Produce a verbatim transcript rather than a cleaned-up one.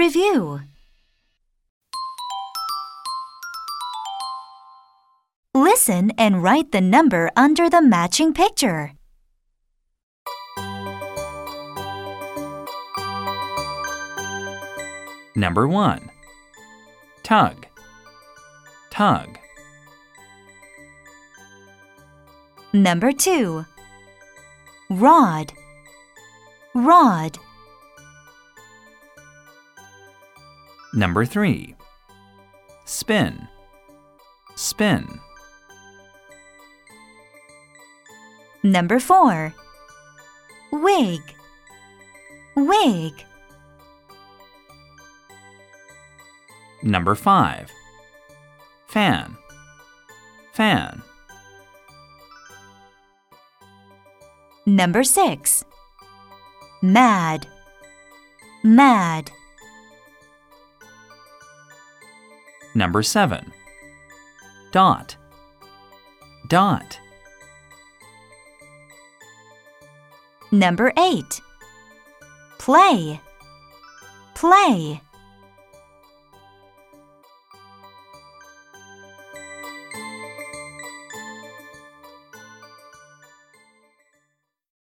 Review. Listen and write the number under the matching picture. Number one. Tug. Tug. Number two. Rod. Rod. Number three. Spin. Spin. Number four. Wig. Wig. Number five. Fan. Fan. Number six. Mad. Mad. Number seven. Dot. Dot. Number eight. Play. Play.